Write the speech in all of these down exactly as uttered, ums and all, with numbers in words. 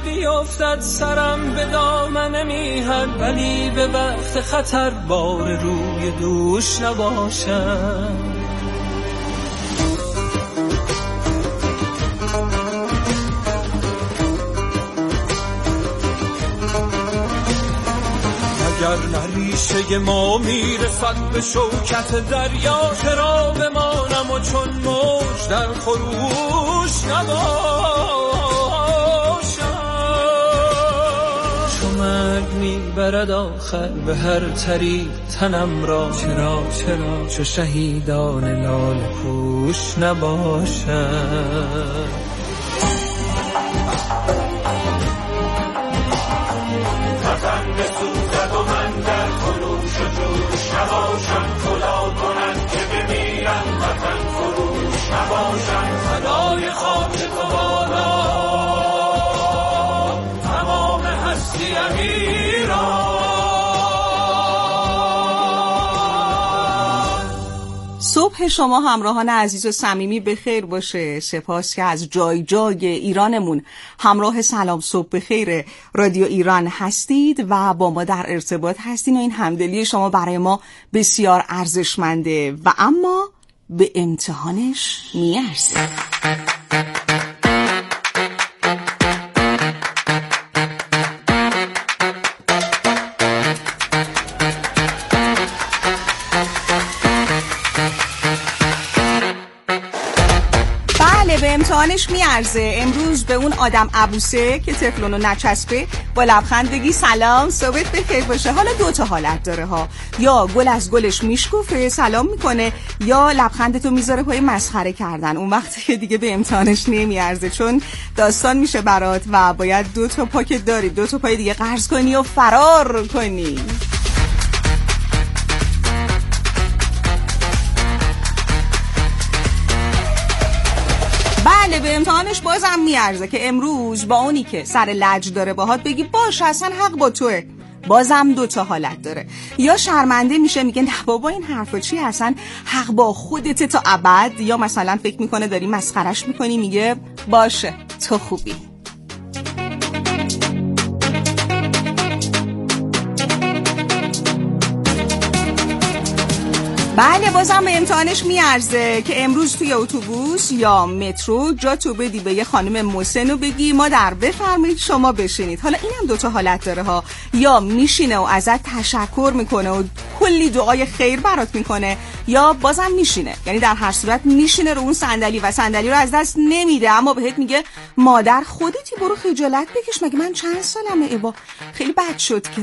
بیفتد سرم به دامن میهن، ولی به وقت خطر بار روی دوش نباشد. اگر نریشه ما میرسد به شوکت دریا، چرا بمانم و چون موج در خروش نباشم. چو مرگ میبرد آخر به هر طریق تنم را، چرا چرا چو شهیدان لاله پوش نباشم. وطن بسوزد و من در خروش و جوش نباشم، خدا کنند که بمیرم وطن فروش نباشم. فدای خاک تو بالا تمام هستیم ایران. صبح شما همراهان عزیز و صمیمی بخیر باشه. سپاس که از جای جای ایرانمون همراه سلام صبح بخیر رادیو ایران هستید و با ما در ارتباط هستین و این همدلی شما برای ما بسیار ارزشمنده و اما به امتحانش میارزه. به امتحانش میارزه. امروز به اون آدم عبوسه که تفلونو نچسبه با لبخند بگی سلام صبحت بخیر باشه. حالا دو تا حالت داره ها، یا گل از گلش میشکوفه سلام میکنه، یا لبخندتو میذاره پای مسخره کردن. اون وقتی که دیگه به امتحانش نمیارزه، چون داستان میشه برات و باید دو تا پا که داری دو تا پای دیگه قرض کنی و فرار کنی. بله به امتحانش بازم میارزه که امروز با اونی که سر لج داره باهات بگی باش اصلا حق با توه. بازم دو تا حالت داره، یا شرمنده میشه میگه نه بابا این حرفا چی، اصلا حق با خودت تا ابد، یا مثلا فکر میکنه داری مسخرش میکنی میگه باشه تو خوبی. بله بازم به امتحانش میارزه که امروز توی اتوبوس یا مترو جا تو بدی به یه خانم مسن و بگی ما در بفرمایید شما بشینید. حالا اینم دوتا حالت داره ها، یا میشینه و ازت تشکر میکنه و کلی دعای خیر برات میکنه، یا بازم میشینه، یعنی در هر صورت میشینه رو اون صندلی و صندلی رو از دست نمیده، اما بهت میگه مادر خودتی برو خجالت بکش، مگه من چند سالمه ایبا خیلی بد شد که.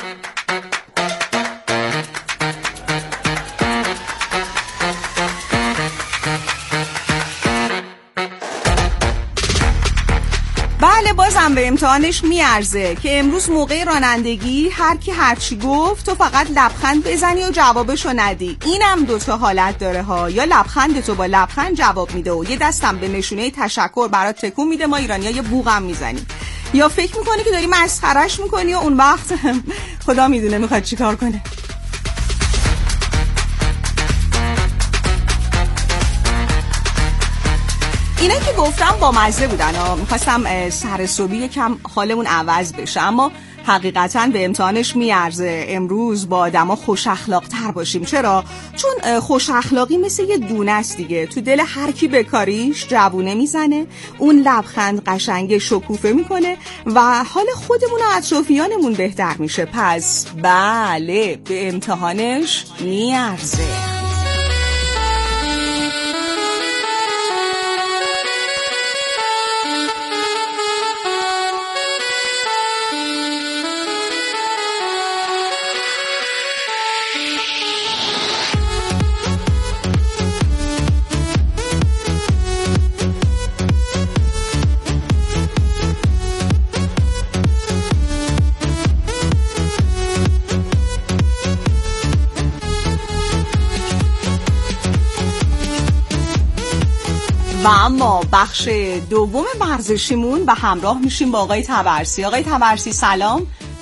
بله بازم به امتحانش میارزه که امروز موقع رانندگی هر کی هرچی گفت تو فقط لبخند بزنی و جوابشو ندی. اینم دوتا حالت داره ها، یا لبخندتو با لبخند جواب میده و یه دستم به نشونه تشکر برات تکون میده، ما ایرانی‌ها یه بوقم میزنیم، یا فکر میکنی که داری مسخرهش میکنی و اون وقت خدا میدونه میخواد چی کار کنه. اینا که گفتم با مزه بودن ها، میخواستم سر صبحی یکم حالمون عوض بشه، اما حقیقتاً به امتحانش میارزه امروز با آدما خوش اخلاق تر باشیم. چرا؟ چون خوش اخلاقی مثل یه دونه است دیگه، تو دل هر کی بکاریش جوونه میزنه، اون لبخند قشنگ شکوفه میکنه و حال خودمون و اطرافیانمون بهتر میشه. پس بله به امتحانش میارزه. و اما بخش دوم ورزشیمون و همراه میشیم با آقای تبرسی. آقای تبرسی سلام،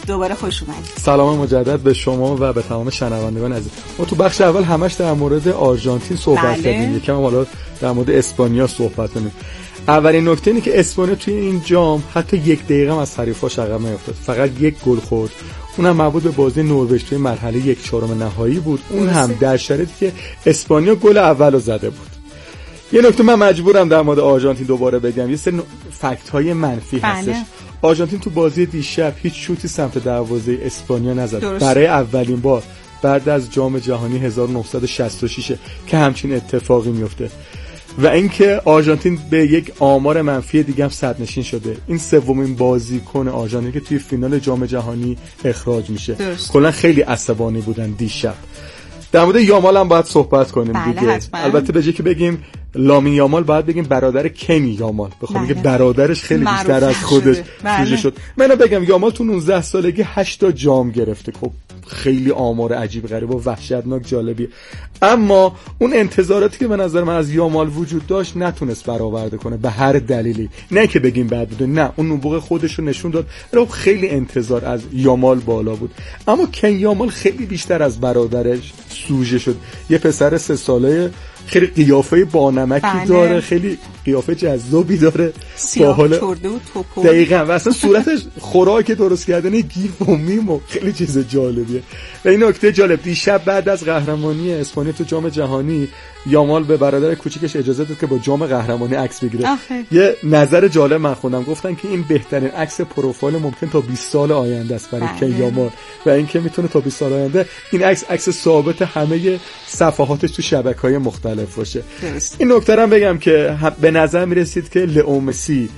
دوباره خوش اومدید. سلام مجدد به شما و به تمام شنوندگان عزیز. ما تو بخش اول همش در مورد آرژانتین صحبت کردیم، یکم حالا در مورد اسپانیا صحبت کنیم. اولین نکته اینه که اسپانیا توی این جام حتی یک دقیقه هم از حریفاش عقب نیفتاد، فقط یک گل خورد، اونم مربوط به بازی نروژ توی مرحله یک چهارم نهایی بود، اون هم در شرایطی که اسپانیا گل اولو زده بود. یه نکته من مجبورم در مورد آرژانتین دوباره بگم، یه سری فکت های منفی هستش. آرژانتین تو بازی دیشب هیچ شوتی سمت دروازه اسپانیا نزد. درست. برای اولین بار بعد از جام جهانی هزار و نهصد و شصت و شش که همچین اتفاقی میفته. و اینکه آرژانتین به یک آمار منفی دیگه هم صدرنشین شده. این سومین بازیکن آرژانتین که توی فینال جام جهانی اخراج میشه. کلا خیلی عصبانی بودن دیشب. در مورد یامال هم باید صحبت کنیم. بله دیگه حتما. البته به جای که بگیم لامین یامال باید بگیم برادر کنی یامال، بخاطر اینکه برادرش خیلی بیشتر از خودش جوجه شد. من بگم یامال تو نوزده سالگی هشت تا جام گرفته. خب خیلی آمار عجیب غریب و وحشتناک جالبیه، اما اون انتظاراتی که به نظر من از یامال وجود داشت نتونست برآورده کنه به هر دلیلی. نه که بگیم بد بوده، نه، اون نبوغ خودش رو نشون داد، ولی خیلی انتظار از یامال بالا بود. اما کن یامال خیلی بیشتر از برادرش سوژه شد. یه پسر سه ساله خیلی قیافه بانمکی بله. داره، خیلی قیافه جذابی داره، سیاه چرده و توپو دقیقاً، و اصلا صورتش خوراک درست کردن گیف و میم و خیلی چیز جالبیه. و این نکته جالب، دیشب بعد از قهرمانی اسپانیا تو جام جهانی یامال به برادر کوچیکش اجازه داد که با جام قهرمانی عکس بگیره. آخه. یه نظر جالب من خوندم، گفتن که این بهترین عکس پروفایل ممکن تا بیست سال آینده است برای کن یامال، و اینکه میتونه تا بیست سال آینده این عکس عکس ثابت همه صفحاتش تو شبکه‌های مختلف باشه. درست. این نکته رو بگم که به نظر میرسید که لئو مسی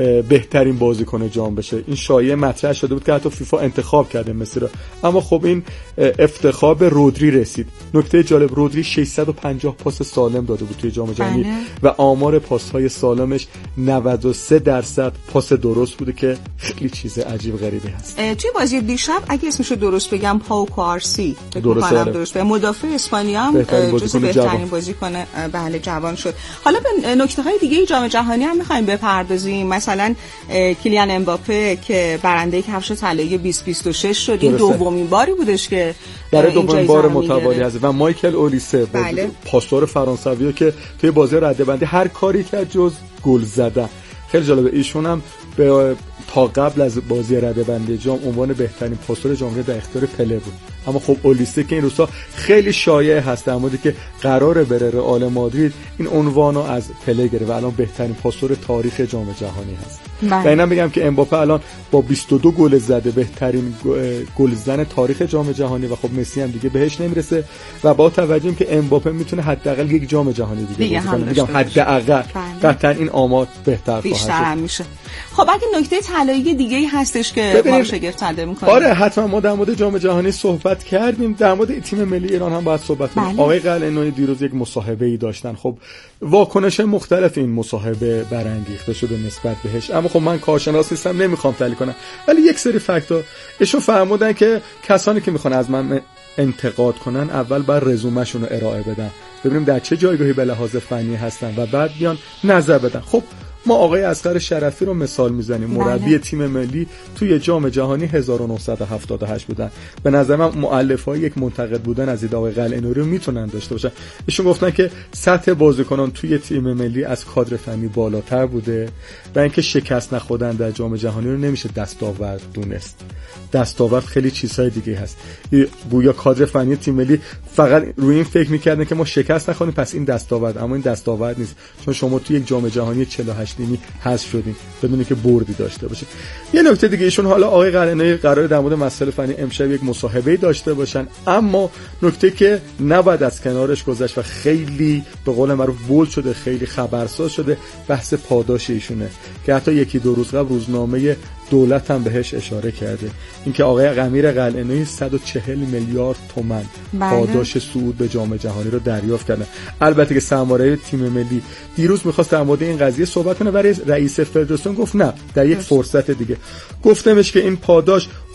بهترین بازیکن جام بشه. این شایعه مطرح شده بود که حتی فیفا انتخاب کرده مسی رو، اما خب این افتخار به رودری رسید. نکته جالب، رودری ششصد و پنجاه پاس سالم داده بود توی جام جهانی و آمار پاس‌های سالمش نود و سه درصد پاس درست بوده که خیلی چیز عجیب غریبی هست. توی بازی دیشب اگه اسمشو درست بگم پاو کوارسی درست درست به مدافع اسپانیا هم جزو بهترین بازیکن بله جوان شد. حالا به نکته‌های دیگه جام جهانی هم می‌خوایم بپردازیم، مثلا کیلیان امباپه که برنده کفش طلایی بیست بیست و شش شد. این دومین باری بودش که برای دومین بار متوالی هست. و مایکل اولیسه بله. پاسور فرانسوی که توی بازی رده‌بندی هر کاری کرد جز گل زدن. خیلی جالبه، ایشون هم به تا قبل از بازی رده‌بندی جام عنوان بهترین پاسور جام در اختیار پله بود. اما خب اولیسه که این روزا خیلی شایع هست در موردی که قراره بره رئال مادرید، این عنوانو از پله گرفت و الان بهترین پاسور تاریخ جام جهانی هست. و اینم بگم که امباپه الان با بیست و دو گل زده بهترین گلزن تاریخ جام جهانی، و خب مسی هم دیگه بهش نمیرسه. و با توجه که امباپه میتونه حداقل یک جام جهانی دیگه بازی کنه، میگم حداقل قطعا این آمار بهتر خواهد میشه. خب اگه نکته طلایی دیگه ای هستش که ما رو شگفت زده می‌کنه؟ آره حتما. ما در مورد جام جهانی صحبت کردیم، در مورد تیم ملی ایران هم باید صحبت کنیم. آقای قلعه‌نویی دیروز یک مصاحبه‌ای داشتن. خب واکنش مختلف این مصاحبه برانگیخته شده نسبت بهش، اما خب من کارشناس نیستم نمیخوام تحلیل کنم، ولی یک سری فکتا ایشون فرمودن که کسانی که میخوان از من انتقاد کنن اول باید رزومه‌شون رو ارائه بدن، ببینیم در چه جایگاهی به لحاظ فنی هستن و بعد بیان نظر بدن. خب ما آقای اصغر شرفی رو مثال میزنیم، مربی تیم ملی توی جام جهانی هزار و نهصد و هفتاد و هشت بودن. به نظر من مؤلفه‌های یک منتقد بودن از دید آقای قلعه‌نویی رو میتونن داشته باشن. ایشون گفتن که سطح بازیکنان توی تیم ملی از کادر فنی بالاتر بوده و اینکه شکست نخوردن در جام جهانی رو نمیشه دستاورد دونست. دستاورد خیلی چیزهای دیگه هست. گویا کادر فنی تیم ملی فقط روی این فکر می‌کردن که ما شکست نخوریم پس این دستاورد، اما این دستاورد نیست، چون شما توی یک جام جهانی چهل و هشت نیمی حذف شدین بدون که بردی داشته باشین. یه نکته دیگه، ایشون حالا آقای قلعه‌نویی قراره در مورد مسائل فنی امشب یک مصاحبه داشته باشن، اما نکته که نباید از کنارش گذشت و خیلی به قول معروف بولد شده، خیلی خبرساز شده، بحث پاداش ایشونه که حتی یکی دو روز قبل روزنامه دولت هم بهش اشاره کرده، اینکه آقای امیر قلعه‌نویی صد و چهل میلیارد تومان پاداش صعود به جام جهانی رو دریافت کردن. البته که سرمربی تیم ملی دیروز می‌خواست در مورد این قضیه صحبت کنه، ولی رئیس فدراسیون گفت نه، در یک فرصت دیگه گفتمش که این پاداش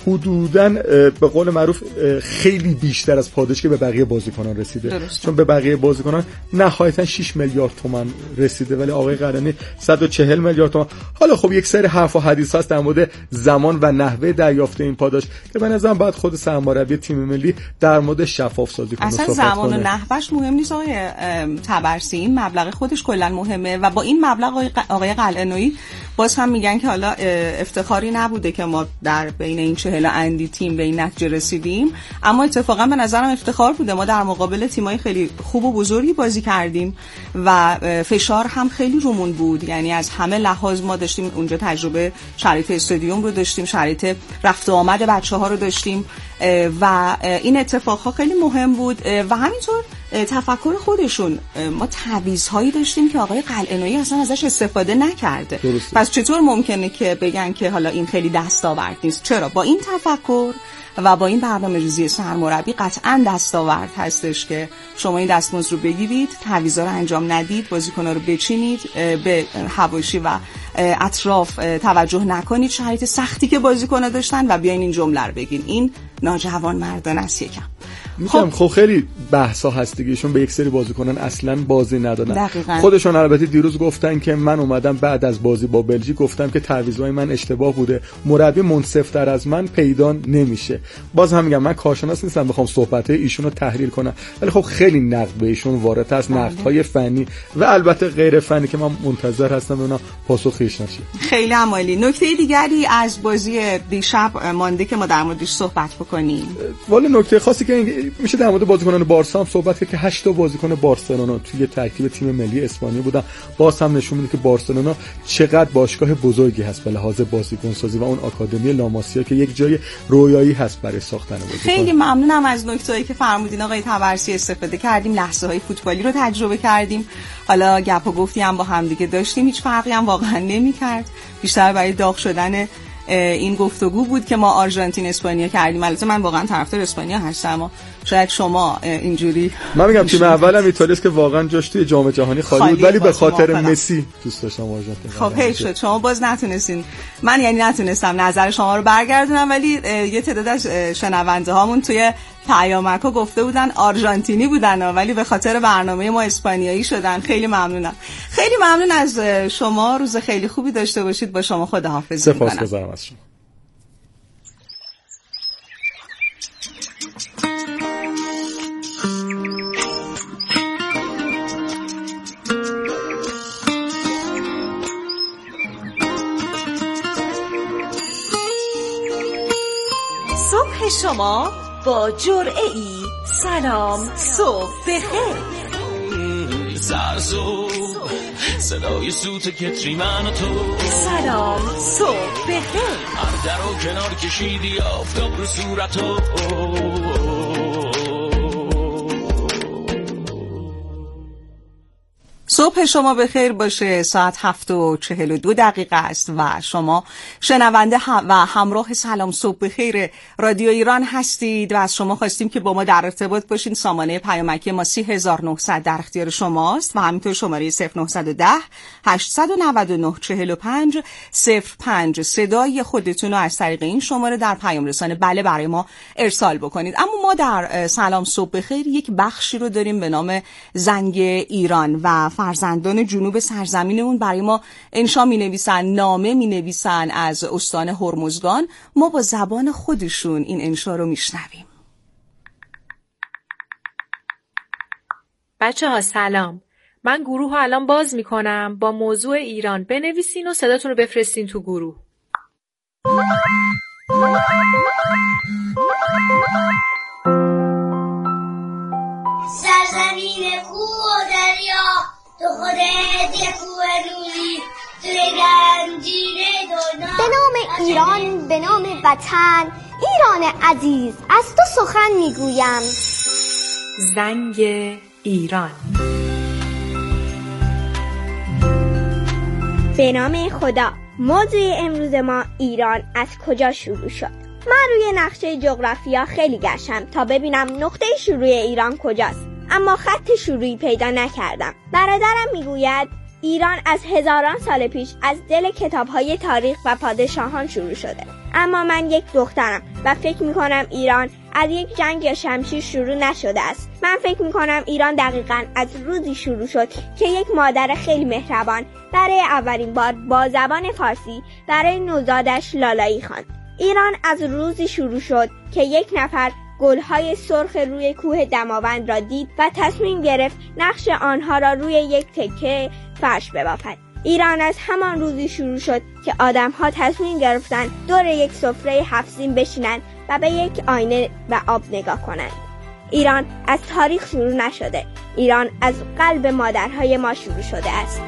حدوداً به قول معروف خیلی بیشتر از پاداش که به بقیه بازیکنان رسیده. درسته. چون به بقیه بازیکنان نهایتاً شش میلیارد تومان رسیده ولی آقای قلعه‌نویی صد و چهل میلیارد تومان. حالا خب یک سری حرف و حدیث هست در مورد زمان و نحوه دریافت این پاداش که به نظرم باید خود سرمربی تیم ملی در مورد شفاف سازی کنه. اصلا زمان و نحوهش مهم نیست آقای طبرسی، این مبلغ خودش کلا مهمه و با این مبلغ آقای قلعه‌نویی باز هم میگن که حالا افتخاری نبوده که ما در بین این چهل اندی تیم به این نتیجه رسیدیم، اما اتفاقا به نظرم افتخار بوده. ما در مقابل تیمای خیلی خوب و بزرگی بازی کردیم و فشار هم خیلی رومون بود، یعنی از همه لحاظ ما داشتیم اونجا تجربه شرایط استادیوم رو داشتیم، شرایط رفت و آمد بچه‌ها رو داشتیم و این اتفاقها خیلی مهم بود و همینطور تفکر خودشون. ما تعویض‌هایی داشتیم که آقای قلعه‌نویی اصلا ازش استفاده نکرده. درسته. پس چطور ممکنه که بگن که حالا این خیلی دستاورد نیست؟ چرا؟ با این تفکر و با این برنامه‌ریزی سرمربی قطعاً دستاورد هستش که شما این دستمزد رو بگیرید، تعویضا رو انجام ندید، بازیکن‌ها رو بچینید، به حواشی و اطراف توجه نکنید، شرایط سختی که بازیکن‌ها داشتن و بیاین این جمله رو بگین. این ناجوان مردانه است یکم. میگم خب خیلی بحثا هست دیگه، ایشون به یک سری بازیکنان اصلا بازی ندادن. دقیقاً. خودشون البته دیروز گفتن که من اومدم بعد از بازی با بلژیک گفتم که تعویضای من اشتباه بوده، مربی منصف‌تر از من پیدا نمیشه. باز هم میگم من کارشناس نیستم بخوام صحبت‌های ایشون رو تحلیل کنم، ولی خب خیلی نقد به ایشون وارد است، نقدهای فنی و البته غیر فنی که من منتظر هستم ببینم پاسخش نشه. خیلی عالی. نکته دیگری از بازی دیشب مانده که ما در موردش صحبت بکنیم؟ والا نکته خاصی که میشه در مورد بازیکنان بارسا هم صحبت کرد که هشت تا بازیکن بارسلونا توی ترکیب تیم ملی اسپانیا بودن. باز هم نشون میده که بارسلونا چقدر باشگاه بزرگی هست به لحاظ بازیکن سازی و اون آکادمی لاماسیا که یک جای رویایی هست برای ساختن بازیکن. خیلی ممنونم از نکته‌ای که فرمودین آقای طبرسی، استفاده کردیم، لحظه‌های فوتبالی رو تجربه کردیم. حالا گپ و گفتی هم با هم دیگه داشتیم، هیچ فرقی هم واقعا نمی‌کرد، بیشتر برای داغ شدن این گفتگو بود که ما آرژانتین اسپانیا کردیم. البته من واقعا طرفدار اسپانیا هستم، اما شاید شما اینجوری. من میگم تیم اولم ایتالیا است که واقعا جاش توی جام جهانی خالی بود، ولی به خاطر مسی دوست داشتم آرژانتین. خب هیچ شد شما باز نتونستین، من یعنی نتونستم نظر شما رو برگردونم، ولی یه تعداد از شنونده هامون توی پیامک‌ها گفته بودن آرژانتینی بودن ولی به خاطر برنامه ما اسپانیایی شدن. خیلی ممنونم. خیلی ممنون از شما. روز خیلی خوبی داشته باشید. با شما خداحافظی می‌کنم. سپاسگزارم از شما. صبح شما با جرعه ای سلام صبح بخیر. سرسو صدای سوت کتری من و تو سلام صبح بخیر. هر در و کنار کشیدی آفتاب رو صورتو. صبح شما بخیر باشه. ساعت هفت و چهل و دو دقیقه است و شما شنونده و همراه سلام صبح بخیر رادیو ایران هستید و از شما خواستیم که با ما در ارتباط باشین. سامانه پیامکی ما سی هزار و نهصد در اختیار شماست و همینطور شماره صفر نه یک صفر هشت نه نه چهار پنج صفر پنج صدای خودتون رو از طریق این شماره در پیام رسانه بله برای ما ارسال بکنید. اما ما در سلام صبح بخیر یک بخشی رو داریم به نام زنگ ایران و فرزندان جنوب سرزمینمون برای ما انشا می نویسن، نامه می نویسن از استان هرمزگان. ما با زبان خودشون این انشا رو می شنویم. بچه ها سلام، من گروه ها الان باز می کنم، با موضوع ایران بنویسین و صداتون رو بفرستین تو گروه. سرزمین کوه و دریا، تو خودت یه کوه نوری، توی گنجینه دنیا. به نام ایران، به نام وطن، ایران عزیز، از تو سخن میگویم. زنگ ایران. به نام خدا. موضوع امروز ما ایران از کجا شروع شد. من روی نقشه جغرافیا خیلی گشتم تا ببینم نقطه شروع ایران کجاست، اما خط شروعی پیدا نکردم. برادرم میگوید ایران از هزاران سال پیش از دل کتاب‌های تاریخ و پادشاهان شروع شده. اما من یک دخترم و فکر میکنم ایران از یک جنگ یا شمشیر شروع نشده است. من فکر میکنم ایران دقیقاً از روزی شروع شد که یک مادر خیلی مهربان برای اولین بار با زبان فارسی برای نوزادش لالایی خواند. ایران از روزی شروع شد که یک نفر گلهای سرخ روی کوه دماوند را دید و تصمیم گرفت نقش آنها را روی یک تکه فرش ببافد. ایران از همان روزی شروع شد که آدم‌ها تصمیم گرفتند دور یک سفره هفت‌سین بشینند و به یک آینه و آب نگاه کنند. ایران از تاریخ شروع نشده. ایران از قلب مادرهای ما شروع شده است.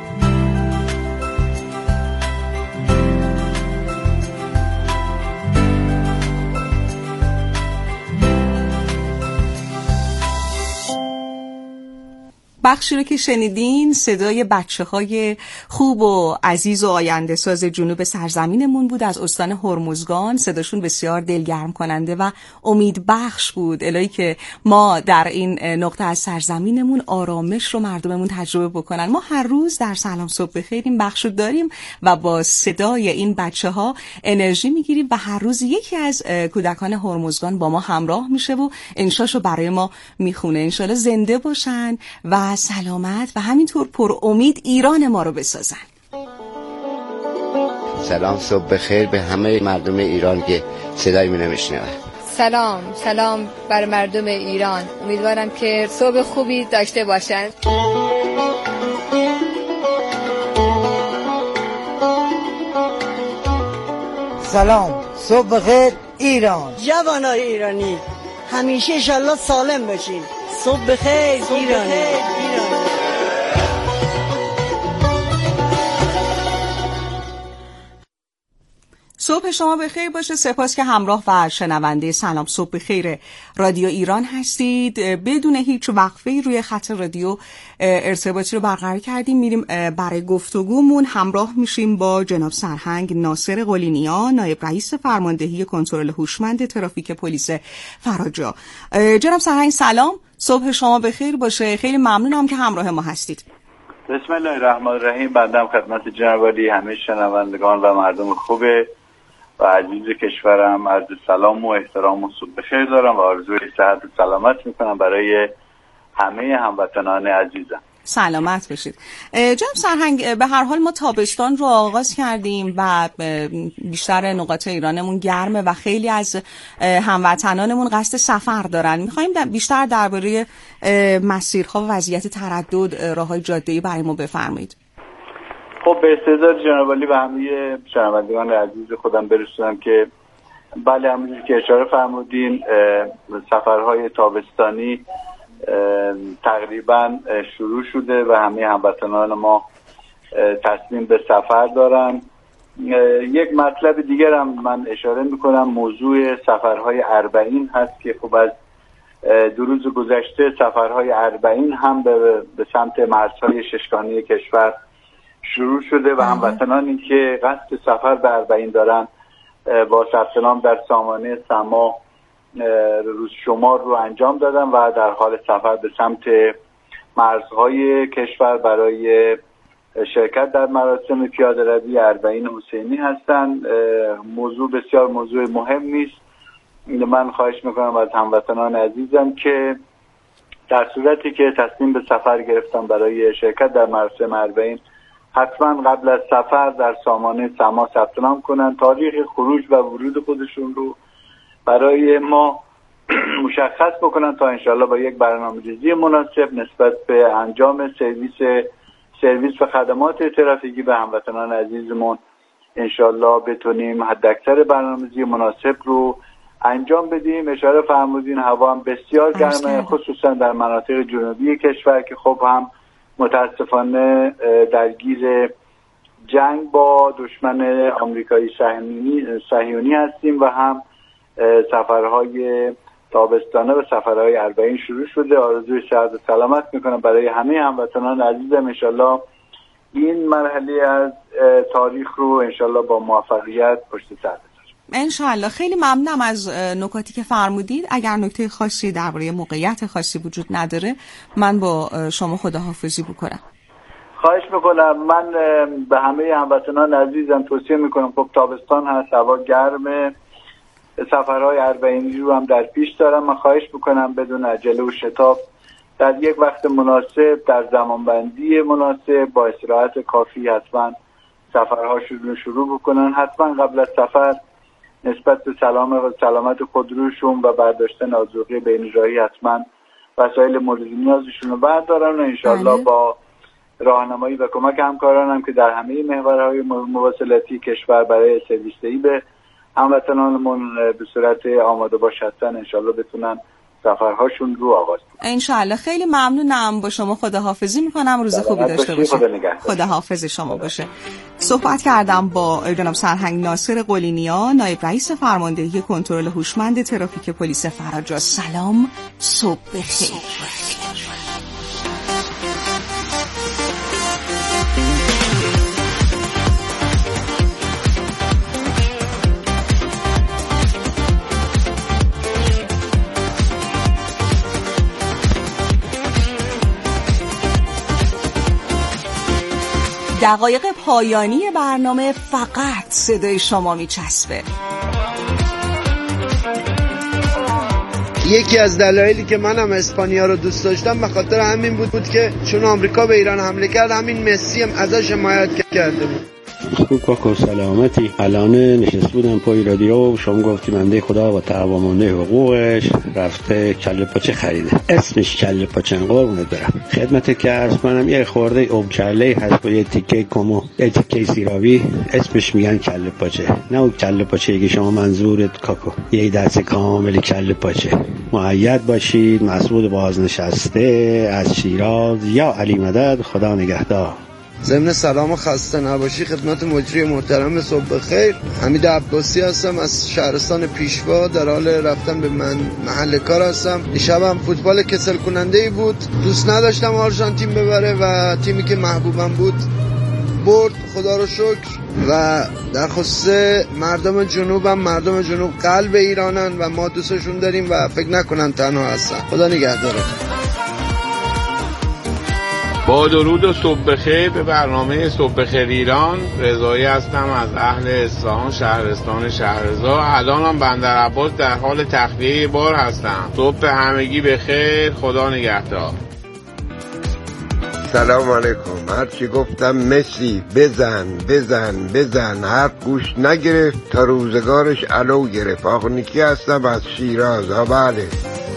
بخشی رو که شنیدین صدای بچه های خوب و عزیز و آینده ساز جنوب سرزمینمون بود از استان هرمزگان. صداشون بسیار دلگرم کننده و امید بخش بود. الهی که ما در این نقطه از سرزمینمون آرامش رو مردممون تجربه بکنن. ما هر روز در سلام صبح بخیر این بخش رو داریم و با صدای این بچه ها انرژی میگیریم و هر روز یکی از کودکان هرمزگان با ما همراه میشه و انشاشو برای ما میخونه. انشالله زنده باشن و سلامت و همینطور پر امید ایران ما رو بسازن. سلام صبح بخیر به همه مردم ایران که صدای منو میشنون. سلام سلام بر مردم ایران. امیدوارم که صبح خوبی داشته باشند. سلام صبح بخیر ایران. جوانای ایرانی همیشه انشالله سالم باشین. صبح بخیر ایران. صبح شما بخیر باشه. سپاس که همراه و شنونده سلام صبح بخیر رادیو ایران هستید. بدون هیچ وقفه‌ای روی خط رادیو ارتباطی رو برقرار کردیم. میریم برای گفتگومون همراه میشیم با جناب سرهنگ ناصر قلینیا، نایب رئیس فرماندهی کنترل هوشمند ترافیک پلیس فراجا. جناب سرهنگ سلام، صبح شما بخیر باشه. خیلی ممنونم که همراه ما هستید. بسم الله الرحمن الرحیم. بنده خدمت جناب عالی همه شنوندگان و مردم خوب و عزیز کشورم عرض سلام و احترام و صبح بخیر دارم و آرزوی صحت و سلامت میکنم برای همه هموطنان عزیزم. سلامت باشید. جناب سرهنگ، به هر حال ما تابستان رو آغاز کردیم و بیشتر نقاط ایرانمون گرمه و خیلی از هموطنانمون قصد سفر دارن. میخوایم بیشتر درباره مسیرها و وضعیت تردد راههای جاده‌ای برای ما بفرمایید. خب به استعداد جناب عالی و همه شنوندگان عزیز خودم برسونم که بله همونجوری که اشاره فرمودین سفرهای تابستانی تقریبا شروع شده و همه هموطنان ما تصمیم به سفر دارن. یک مطلب دیگر هم من اشاره میکنم، موضوع سفرهای اربعین هست که خب از دو روز گذشته سفرهای اربعین هم به, به سمت مرزهای ششگانه کشور شروع شده و هموطنانی که قصد سفر به اربعین دارن با ثبت نام در سامانه سما روز شمار رو انجام دادن و در حال سفر به سمت مرزهای کشور برای شرکت در مراسم پیاده‌روی اربعین حسینی هستند. موضوع بسیار موضوع مهمی است. من خواهش میکنم از هموطنان عزیزم که در صورتی که تصمیم به سفر گرفتن برای شرکت در مراسم اربعین حتما قبل از سفر در سامانه سما ثبت نام کنن، تاریخ خروج و ورود خودشون رو برای ما مشخص بکنن تا انشالله با یک برنامه‌ریزی مناسب نسبت به انجام سرویس سرویس و خدمات ترافیکی به هموطنان عزیزمون انشالله بتونیم حداکثر برنامه‌ریزی مناسب رو انجام بدیم. اشاره فرمودین هوا هم بسیار گرمه، خصوصا در مناطق جنوبی کشور که خب هم متاسفانه درگیر جنگ با دشمن آمریکایی صهیونی هستیم و هم سفرهای تابستانه و سفرهای اربعین شروع شده. آرزوی صحت و سلامت میکنم برای همه هموطنان عزیزم. انشالله این مرحله از تاریخ رو انشالله با موفقیت پشت سر بذاریم. انشالله. خیلی ممنونم از نکاتی که فرمودید. اگر نکته خاصی درباره موقعیت خاصی وجود نداره من با شما خداحافظی بکنم. خواهش میکنم. من به همه هموطنان عزیزم توصیه میکنم، خب تابستان هست، هوا گرمه، سفرهای اربعینی رو هم در پیش دارم. من خواهش میکنم بدون عجله و شتاب در یک وقت مناسب، در زمانبندی مناسب، با استراحت کافی حتما سفرهاشون رو شروع بکنن. حتما قبل از سفر نسبت به سلام و سلامت خودروشون و برداشتن آذوقه بین راهی حتما وسایل مورد نیازشون رو بردارن و انشالله با راهنمایی و کمک همکارانم که در همه محورهای مواصلاتی کشور برای سرویس‌دهی به هموطنانمون به صورت آماده باش هستن، انشالله بتونن سفرهاشون رو آغاز کنن. انشالله. خیلی ممنونم، با شما خداحافظی میکنم، روز خوبی داشته باشید. خداحافظ شما باشه. صحبت کردم با جناب سرهنگ ناصر قلینیا، نایب رئیس فرماندهی کنترل هوشمند ترافیک پلیس فرجا. سلام، صبح بخیر. دقایق پایانی برنامه فقط صدای شما میچسبه. یکی از دلایلی که منم اسپانیا رو دوست داشتم به خاطر همین بود, بود که چون آمریکا به ایران حمله کرد، همین مسی هم ازش حمایت کرده بود. خوب کاکو سلامتی. الان نشست بودم پای رادیو، شما گفتی بنده خدا با تعاونده حقوقش رفته کله پاچه خریده، اسمش کله پاچه، قربونت برم. خدمت که عرض کنم یه خورده اوب کله هست با یه تیکه کمو، یه تیکه سیراوی، اسمش میگن کله پاچه، نه اون کله پاچه که شما منظورت کاکو یه دست کامل کله پاچه. مؤید باشید. مسعود بازنشسته از شیراز. یا علی مدد، خدا نگهدار. ضمن سلام و خسته نباشی خدمت مجری محترم صبح بخیر. حمید عباسی هستم از شهرستان پیشوا، در حال رفتن به من محل کار هستم. دیشبم فوتبال کسل کننده ای بود، دوست نداشتم آرژانتین ببره و تیمی که محبوبم بود برد، خدا رو شکر. و در خصوص مردم جنوبم، مردم جنوب قلب ایرانن و ما دوستشون داریم و فکر نکنن تنها هستن. خدا نگهدارتون. با درود و صبح بخیر به برنامه صبح بخیر ایران. رضایی هستم از اهل اصفهان، شهرستان شهرزا. الانم بندر عباس در حال تخلیه بار هستم. صبح همگی بخیر، خدا نگهدار. سلام علیکم. هرچی گفتم مسی بزن بزن بزن، حرف گوش نگرفت تا روزگارش علو گرفت. آقا نیکی هستم از شیراز. بله.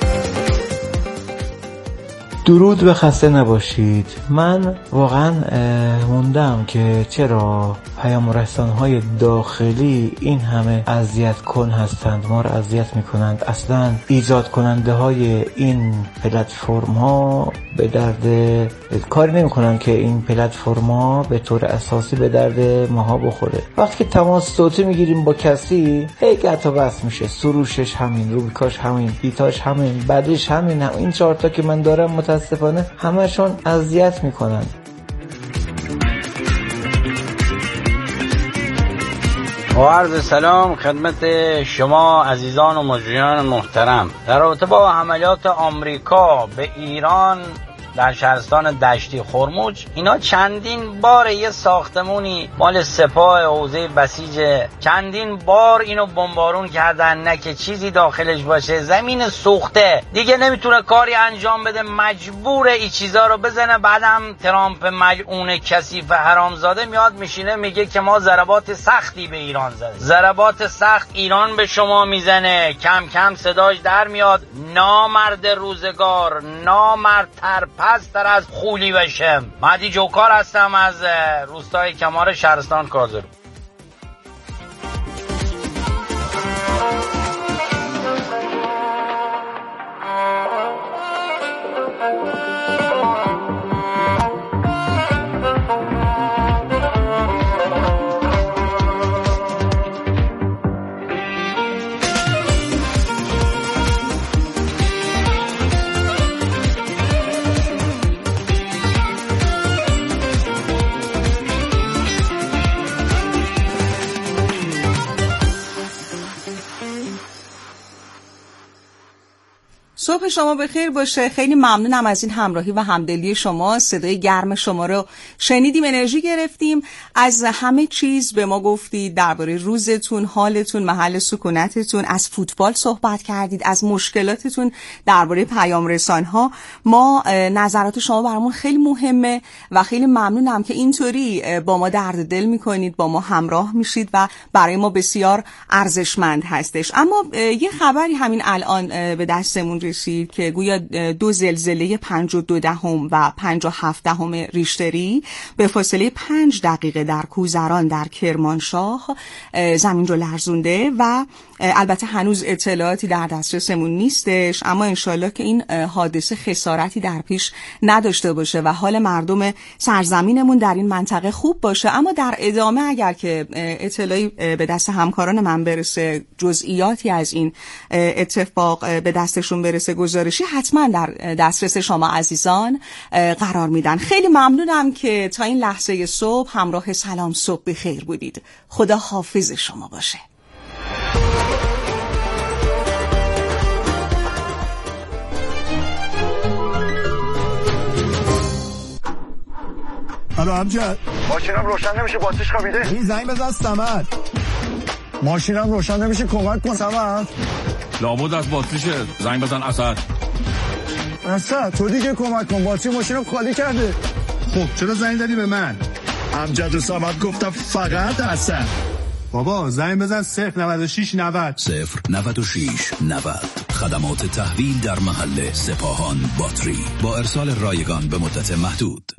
درود و خسته نباشید. من واقعا موندم که چرا پیام رسان‌های داخلی این همه اذیت کن هستند، ما رو اذیت میکنند. اصلا ایجاد کننده های این پلتفرم ها به درد کاری نمیکنن که این پلتفرم ها به طور اساسی به درد ماها بخوره. وقتی که تماس صوتی میگیریم با کسی، هی گت و بس میشه، سروشش همین، روبیکاش همین، بیتاش همین، بعدش همین. هم. این چهار تا که من دارم متاسفانه همشون اذیت میکنن. با عرض سلام خدمت شما عزیزان و مجریان محترم. در رابطه با حملات آمریکا به ایران در شهرستان دشتی خرموج، اینا چندین بار یه ساختمونی مال سپاه حوزه بسیج چندین بار اینو بمبارون کردن، نه که چیزی داخلش باشه. زمین سوخته، دیگه نمیتونه کاری انجام بده، مجبور این چیزا رو بزنه. بعدم ترامپ ملعون کثیف حرامزاده میاد میشینه میگه که ما ضربات سختی به ایران زدیم. ضربات سخت ایران به شما میزنه، کم کم صداش در میاد. نامرد روزگار، نامرد ترپ پستر از خولی بشم. مهدی جوکار هستم از روستای کمار شهرستان کازرو. صبح شما بخیر باشه. خیلی ممنونم از این همراهی و همدلی شما. صدای گرم شما رو شنیدیم، انرژی گرفتیم. از همه چیز به ما گفتید، درباره روزتون، حالتون، محل سکونتتون، از فوتبال صحبت کردید، از مشکلاتتون درباره پیام رسان‌ها. ما نظرات شما برامون خیلی مهمه و خیلی ممنونم که اینطوری با ما درد دل میکنید، با ما همراه میشید و برای ما بسیار ارزشمند هستش. اما یه خبری همین الان به دستمون رسید که گویا دو زلزله پنج و دو دهم و پنج و هفت دهم ریشتری به فاصله پنج دقیقه در کوزران در کرمانشاه زمین رو لرزونده و البته هنوز اطلاعاتی در دسترسمون نیستش، اما انشالله که این حادثه خسارتی در پیش نداشته باشه و حال مردم سرزمینمون در این منطقه خوب باشه. اما در ادامه اگر که اطلاعی به دست همکاران من برسه، جزئیاتی از این اتفاق به دستشون برسه، گزارشی حتما در دسترس شما عزیزان قرار میدن. خیلی ممنونم که تا این لحظه صبح همراه سلام صبح بخیر بودید. خدا حافظ شما باشه. الو امجد، ماشینم روشن نمیشه، باتریش خوابیده. این زنگ بزن صمد. ماشینم روشن نمیشه، کمک کن صمد. لابد از باتریشه، زنگ بزن اسد. اسد تو دیگه کمک کن، باتری ماشینم خالی کرده. خب چرا زنگ دادی به من؟ امجد و صمد گفتم فقط اسد. بابا زنگ بزن صفر نود و شش نود صفر نود و شش نود. خدمات تحویل در محل سپاهان باتری با ارسال رایگان به مدت محدود.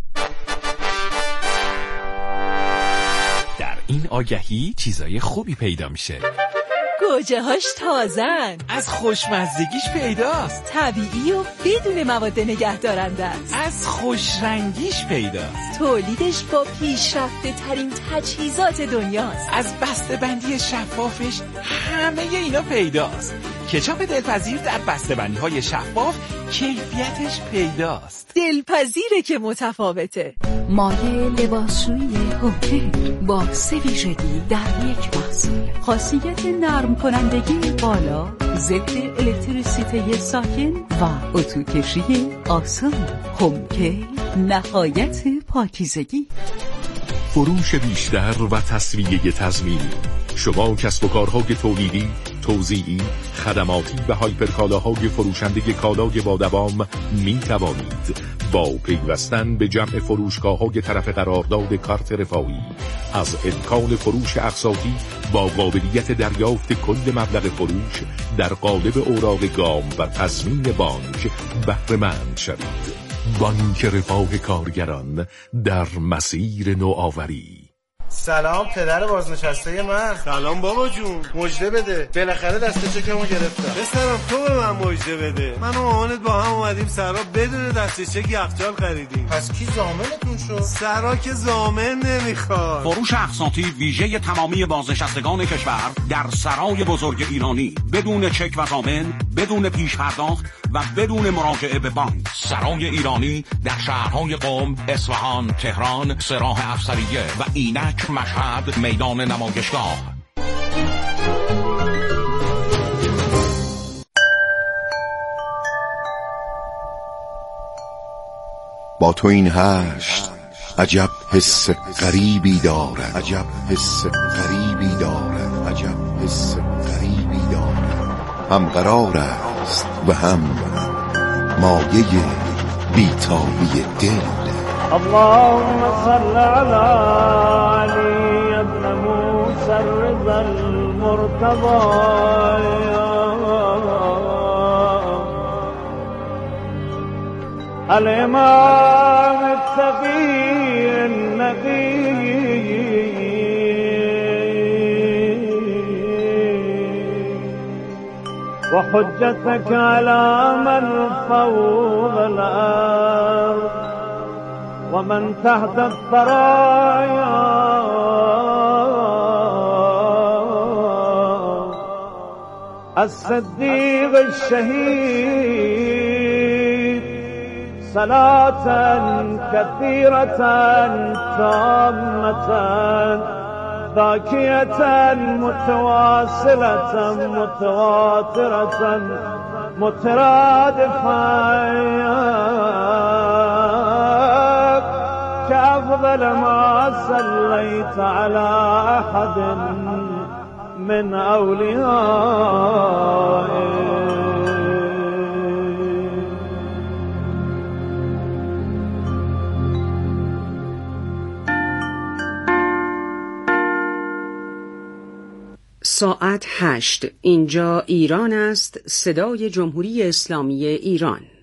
این آگهی چیزای خوبی پیدا میشه. گوجه هاش تازن، از خوشمزدگیش پیداست، طبیعی و بدون مواد نگهدارنده است، از خوشرنگیش پیداست، تولیدش با پیشرفته ترین تجهیزات دنیاست، از بسته‌بندی شفافش همه اینا پیداست. کچاپ دلپذیر در بسته‌بندی های شفاف کیفیتش پیداست. دلپذیره که متفاوته. مایه لباسشویی هوکر با سه ویژگی در یک محصول. خاصیت نرم کنندگی بالا، ضد الکتریسیته ساکن و اتوکشی آسان. هوکر نهایت پاکیزگی. فروش بیشتر و تسویه تضمینی. شما کسب و کارهای تولیدی، توزیعی، خدماتی و هایپرکالاهای فروشنده کالای با دوام می توانید با پیوستن به جمع فروشگاه‌های طرف قرارداد کارت رفاهی از امکان فروش اقساطی با قابلیت دریافت کل مبلغ فروش در قالب اوراق گام و تضمین بانک بهره مند شوید. بانک رفاه کارگران در مسیر نوآوری. سلام پدر بازنشسته من. سلام بابا جون، مژده بده، بالاخره دست چکمو گرفتم. بسرم تو به من مژده بده. من و مامانت با هم اومدیم سرا بدون دست چک یخچال خریدیم. پس کی ضامنتون شد؟ سرا که ضامن نمیخواد. فروش اقساطی ویژه تمامی بازنشستگان کشور در سرای بزرگ ایرانی بدون چک و ضامن، بدون پیش پرداخت و بدون مراجعه به بانک. سرای ایرانی در شهرهای قم، اصفهان، تهران، سراح افسریه و اینک، مشهد، میدان نمایشگاه. با تو این هشت عجب حس غریبی دارد، عجب حس غریبی دارد، عجب حس غریبی دارد. هم قرار است و هم مایه بیتابی دل. اللهم صل على علي ابن موسى الرضا المرتضى الإمام التقي النقي وحجتك على من فوق الأرض ومن تحت الثرايا الصديق الشهيد صلاة كثيرة تامة ذاكية متواصلة متواترة مترادفا كأفضل ما صليت على أحد من أوليائك. ساعت هشت. اینجا ایران است، صدای جمهوری اسلامی ایران.